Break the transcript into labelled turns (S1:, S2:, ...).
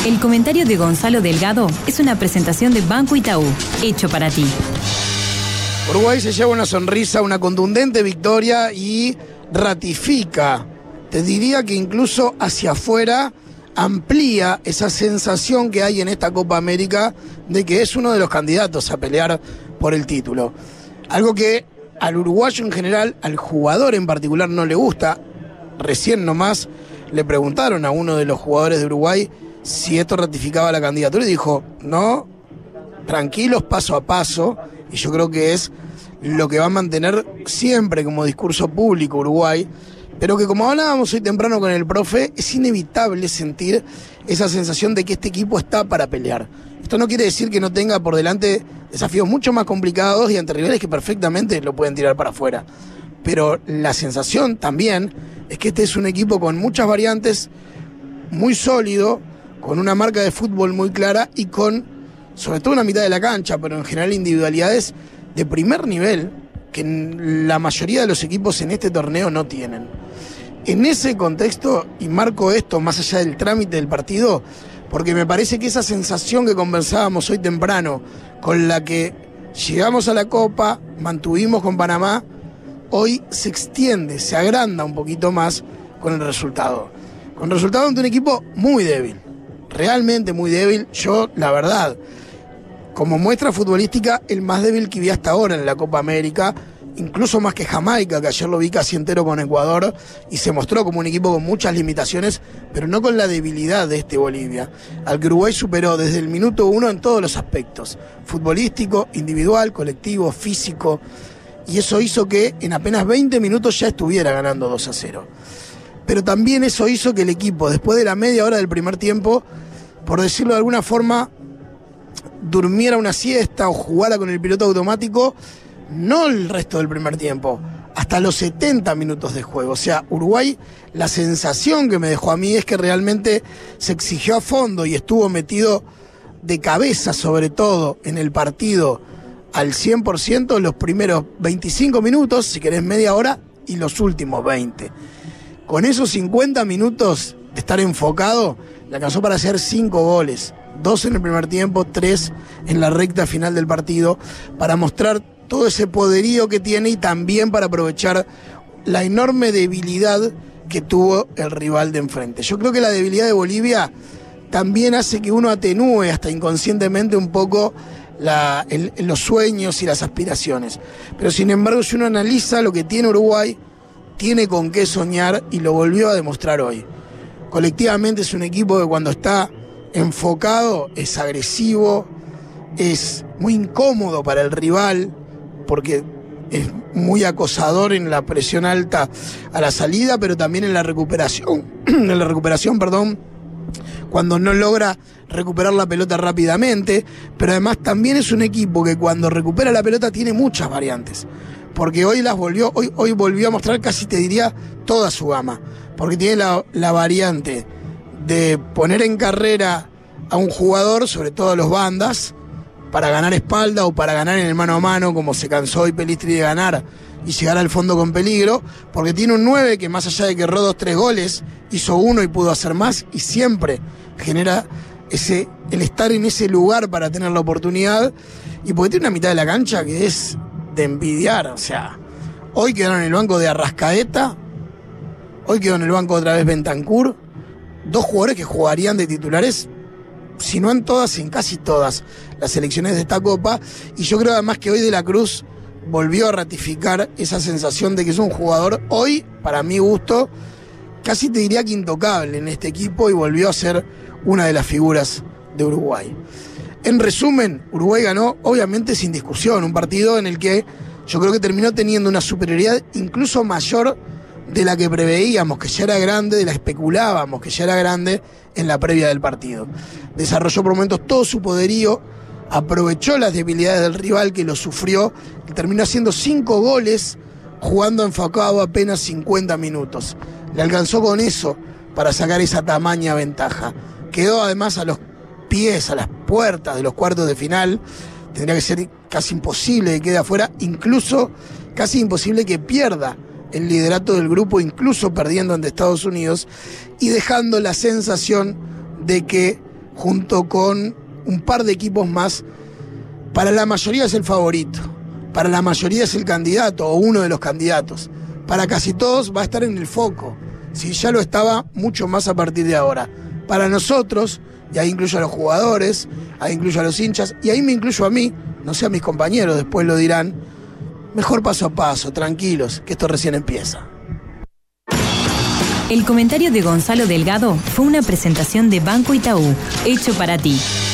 S1: El comentario de Gonzalo Delgado es una presentación de Banco Itaú, hecho para ti.
S2: Uruguay se lleva una sonrisa, una contundente victoria y ratifica, te diría que incluso hacia afuera, amplía esa sensación que hay en esta Copa América de que es uno de los candidatos a pelear por el título. Algo que al uruguayo en general, al jugador en particular no le gusta. Recién nomás le preguntaron a uno de los jugadores de Uruguay si esto ratificaba la candidatura y dijo, no, tranquilos, paso a paso, y yo creo que es lo que va a mantener siempre como discurso público Uruguay, pero que como hablábamos hoy temprano con el profe, es inevitable sentir esa sensación de que este equipo está para pelear. Esto no quiere decir que no tenga por delante desafíos mucho más complicados y ante rivales que perfectamente lo pueden tirar para afuera, pero la sensación también es que este es un equipo con muchas variantes, muy sólido, con una marca de fútbol muy clara y con, sobre todo, una mitad de la cancha, pero en general individualidades de primer nivel que la mayoría de los equipos en este torneo no tienen. En ese contexto, y marco esto más allá del trámite del partido, porque me parece que esa sensación que conversábamos hoy temprano, con la que llegamos a la Copa, mantuvimos con Panamá, hoy se extiende, se agranda un poquito más con el resultado. Con el resultado ante un equipo muy débil. Realmente muy débil. Yo, la verdad, como muestra futbolística, el más débil que vi hasta ahora en la Copa América, incluso más que Jamaica, que ayer lo vi casi entero con Ecuador, y se mostró como un equipo con muchas limitaciones, pero no con la debilidad de este Bolivia, al que Uruguay superó desde el minuto 1 en todos los aspectos, futbolístico, individual, colectivo, físico, y eso hizo que en apenas 20 minutos ya estuviera ganando 2-0. Pero también eso hizo que el equipo, después de la media hora del primer tiempo, por decirlo de alguna forma, durmiera una siesta o jugara con el piloto automático, no el resto del primer tiempo, hasta los 70 minutos de juego. O sea, Uruguay, la sensación que me dejó a mí es que realmente se exigió a fondo y estuvo metido de cabeza, sobre todo en el partido, al 100% los primeros 25 minutos, si querés media hora, y los últimos 20. Con esos 50 minutos de estar enfocado, le alcanzó para hacer 5 goles, 2 en el primer tiempo, 3 en la recta final del partido, para mostrar todo ese poderío que tiene y también para aprovechar la enorme debilidad que tuvo el rival de enfrente. Yo creo que la debilidad de Bolivia también hace que uno atenúe hasta inconscientemente un poco los sueños y las aspiraciones. Pero sin embargo, si uno analiza lo que tiene Uruguay, tiene con qué soñar y lo volvió a demostrar hoy. Colectivamente es un equipo que cuando está enfocado es agresivo, es muy incómodo para el rival porque es muy acosador en la presión alta a la salida, pero también en la recuperación, cuando no logra recuperar la pelota rápidamente, pero además también es un equipo que cuando recupera la pelota tiene muchas variantes, porque hoy volvió a mostrar casi te diría toda su gama, porque tiene la variante de poner en carrera a un jugador, sobre todo a los bandas, para ganar espalda o para ganar en el mano a mano, como se cansó hoy Pelistri de ganar y llegar al fondo con peligro, porque tiene un 9 que más allá de que erró 2-3 goles, hizo 1 y pudo hacer más, y siempre genera el estar en ese lugar para tener la oportunidad, y porque tiene una mitad de la cancha que es de envidiar. O sea, hoy quedaron en el banco de Arrascaeta, hoy quedó en el banco otra vez Bentancur, 2 jugadores que jugarían de titulares, si no en todas, en casi todas las selecciones de esta Copa, y yo creo además que hoy De la Cruz volvió a ratificar esa sensación de que es un jugador hoy, para mi gusto, casi te diría que intocable en este equipo, y volvió a ser una de las figuras de Uruguay. En resumen, Uruguay ganó, obviamente sin discusión, un partido en el que yo creo que terminó teniendo una superioridad incluso mayor de la que preveíamos, que ya era grande, de la que especulábamos, que ya era grande en la previa del partido. Desarrolló por momentos todo su poderío, aprovechó las debilidades del rival que lo sufrió, y terminó haciendo 5 goles jugando enfocado apenas 50 minutos. Le alcanzó con eso para sacar esa tamaña ventaja. Quedó además a los pies, a las puertas de los cuartos de final. Tendría que ser casi imposible que quede afuera, incluso casi imposible que pierda el liderato del grupo, incluso perdiendo ante Estados Unidos, y dejando la sensación de que junto con un par de equipos más, para la mayoría es el favorito, para la mayoría es el candidato o uno de los candidatos, para casi todos va a estar en el foco, si ya lo estaba mucho más a partir de ahora. Para nosotros, y ahí incluyo a los jugadores, ahí incluyo a los hinchas, y ahí me incluyo a mí, no sé a mis compañeros, después lo dirán, mejor paso a paso, tranquilos, que esto recién empieza.
S1: El comentario de Gonzalo Delgado fue una presentación de Banco Itaú, hecho para ti.